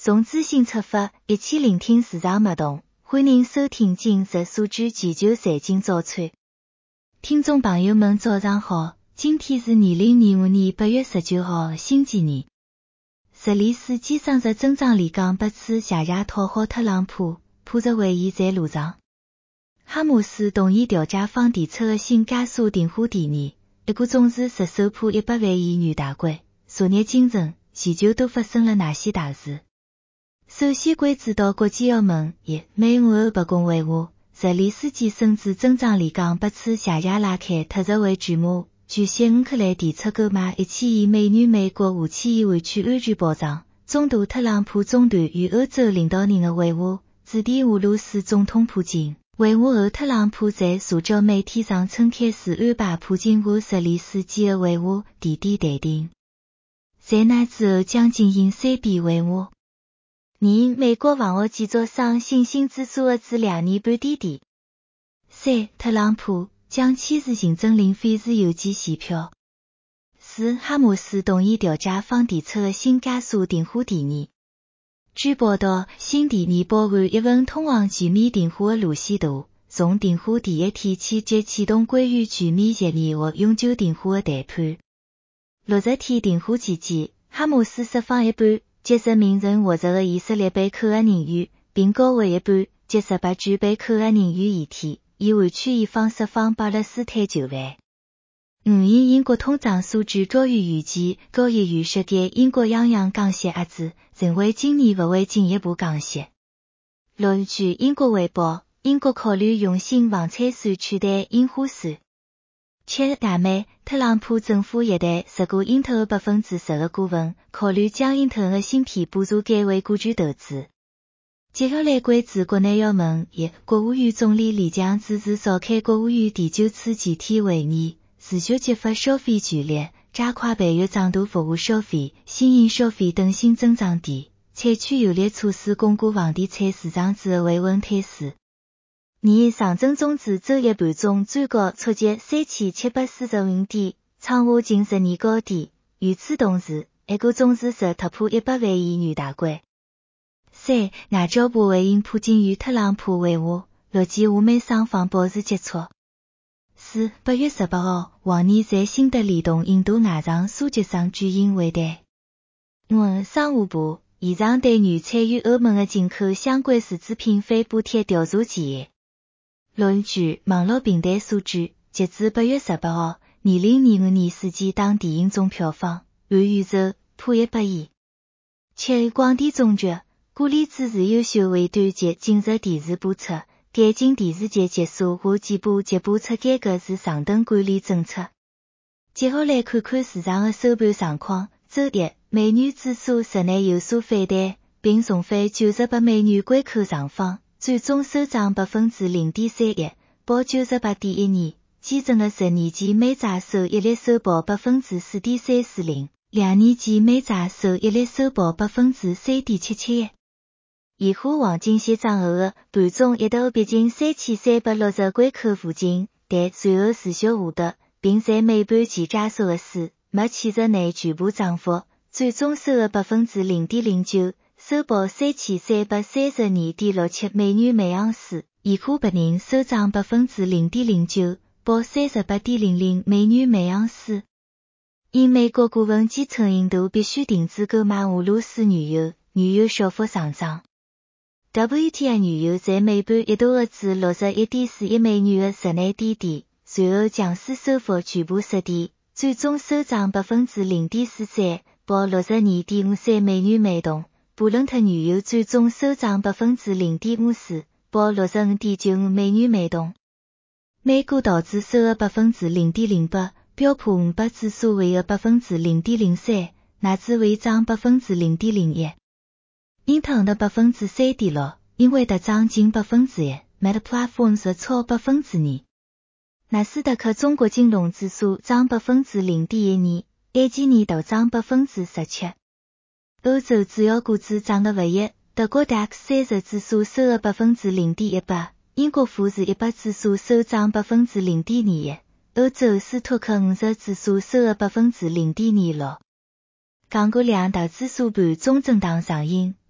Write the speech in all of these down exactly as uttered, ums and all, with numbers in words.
从资讯出发，一起聆听市场脉动。欢迎收听今日数据全球财经早餐。听众朋友们早上好，今天是二零二五年八月十九号星期二。泽连斯基生日增长里讲八次谢谢讨好特朗普，普查会议在路上。哈马斯同意调解方提出的新加沙停火提议，一个总是实手破一百万亿元大关。昨日清晨，全球都发生了哪些大事？首先关注到国际澳门一美俄白宫会晤，泽连斯基甚至增长里讲八次谢谢拉开特赦会序幕。据悉，乌克兰提出购买一千亿美元美国武器以换取安全保障。总统特朗普中断与欧洲领导人的会晤，致电俄罗斯总统普京。会晤后，特朗普在社交媒体上称开始安排普京和泽连斯基的会晤地点待定。在那之后将进行三边会晤。二、美国房屋建筑商信心指数的至两年半低点。三、特朗普将签署行政令废除邮寄选票。四、哈马斯同意调解方提出的新加沙停火提议。据报道，新提议包含一份通往全面停火的路线图，从停火第一天起即启动关于全面协议或永久停火的谈判。六十天停火期间，哈马斯释放一半接受名人获释的以色列被扣押人员，并交回一半接受八具被扣押人员遗体，以换取伊方释放巴勒斯坦囚犯。五、因英国通胀数据高于预期，高业预设计英国央行降息压制，认为今年不会进一步降息。六、据英国卫报，英国考虑用新房产税取代印花税。七、大美特朗普政府一旦涉过英特尔百分之十的股份，考虑将英特尔的芯片补助改为股权投资。接下来关注国内要闻一，国务院总理李强主持召开国务院第九次全体会议，持续激发消费权力，加快培育长途服务消费、新型消费等新增长点，采取有力措施巩固房地产市场之后维稳态势。二、上证综指周一盘中最高触及三千七百四十五点，创下近十年高点。与此同时，一个总市值突破一百万亿元大关。三、外交部回应普京与特朗普会晤，乐见俄美双方保持接触。四、八月十八号，王毅在新德里同印度外长苏吉桑举行会谈。五、商务部延长对原产于欧盟的进口相关数字品非补贴调查期限。六、据网络平台数据，截至八月十八号，二零二五年世界档电影总票房按宇宙破一百亿。七、广电总局鼓励支持优秀微短及今日电视播出，改进电视节结束或季播节播出改革是上等管理政策。接下来看看市场的收盘状况。周一，美元指数日内有所反弹，并重返九十八美元关口上方。最终收涨百分之零点三一，报九十八点一二。基准的十年期美债收益率收报百分之四点三四零，两年期美债收益率收报百分之三点七七一。现货黄金歇涨后的盘中一度逼近三千三百六十关口附近，但随后持续下跌，并在尾盘前加速的市，没七日内全部涨幅，最终收了百分之零点零九。收报三千三百三十二点六七美元每盎司，现货白银收涨百分之零点零九，报三十八点零零美元每盎司。因美国顾问机称印度必须停止购买俄罗斯原油，原油小幅上涨。W T I 原油在尾盘一度跌至六十一点四一美元的日内低点，随后强势收复全部失地，最终收涨百分之零点四三，报六十二点五三美元每桶。布伦特原油最终收涨百分之零点五四，报六十五点九五美元每桶。美股道指收了百分之零点零八，标普五百指数微跌百分之零点零三，纳指微涨百分之零点零一。英特尔的百分之三点六，英伟达涨近百分之一 ，Meta Platforms 超百分之二。纳斯达克中国金融指数涨百分之零点一二，埃及年大涨百分之十七。欧洲主要股指涨得不一，德国 D A X 三十指数收了百分之零点一八，英国富时一百指数收涨百分之零点二一，欧洲斯托克五十指数收了百分之零点二六。港股两大指数盘中震荡上行，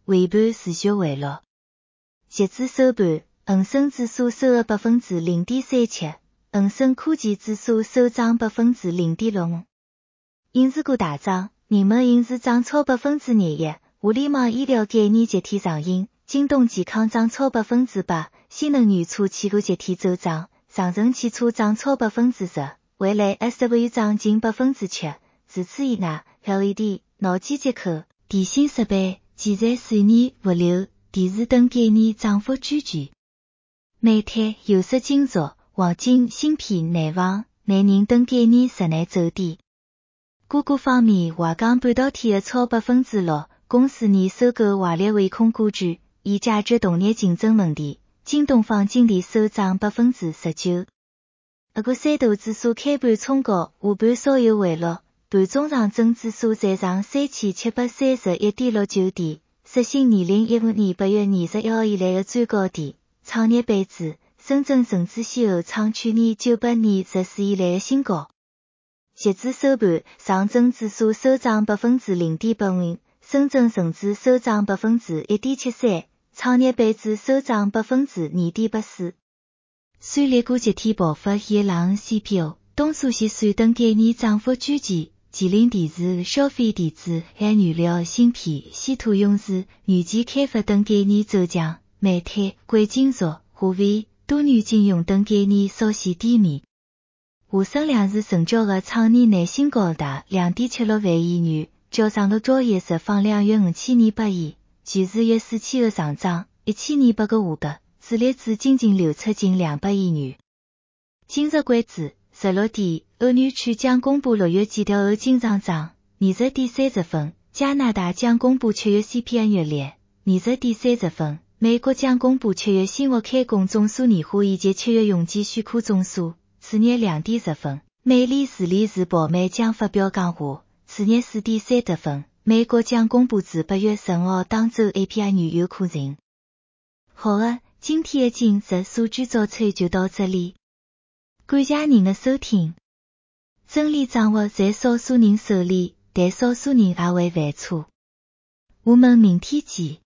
尾盘持续回落。截至收盘，恒生指数收了百分之零点三七，恒生科技指数收涨百分之零点六五。影视股大涨，人们影视涨超百分之廿一，互联网医疗概念集体上映，京东健康涨超百分之八，新能源车汽油集体走涨，长城汽车涨超百分之十，蔚来 S V 涨近百分之七。除此以外 ，L E D、脑机接口、电信设备、建材水泥、物流、电视等概念涨幅居前。煤炭、有色金属、黄金、芯片、内房、内银等概念实难走低。股价方面，华钢半导体的超百分之六，公司拟收购华力微控股权，以解决同业竞争问题。京东方今年收涨百分之十九。俄国三大指数开盘冲高，下盘稍有回落，盘中上证指数再上三千七百三十一点六九点，刷新二零一五年八月二十一号以来的最高点，创业板指、深圳成指先后创去年九八年十四以来的新高。截至收盘，上证指数收涨百分之零点八五，深圳成指收涨百分之一点七三，创业板指收涨百分之二点八四。算力股集体爆发伊朗 C P O、东数西算等概念涨幅居前，吉林电视、消费电子、含原料、芯片、稀土永磁、软件开发等概念走强，煤炭、贵金属、华为、多元金融等概念稍显低迷。沪深两市成交额创年内新高达 两点七六万亿元，较上个交易日放量约五千二百亿，全市约四千个上涨，一千二百个下跌，主力资金净流出近两百亿元。今日关注十六点，欧元区将公布六月季调后经胀账。二十点三十分，加拿大将公布七月 C P I 月率。二十点三十分，美国将公布七月新屋开工总数年化以及七月用建许可总数。次日两点十分，美联储理事鲍曼将发表讲话。次日四点三十分，美国将公布自八月十五号当周 A P I 原油库存。好的，今天的今日数据早餐就到这里。感谢您的收听。真理掌握在少数人手里，但少数人也会犯错。我们明天见。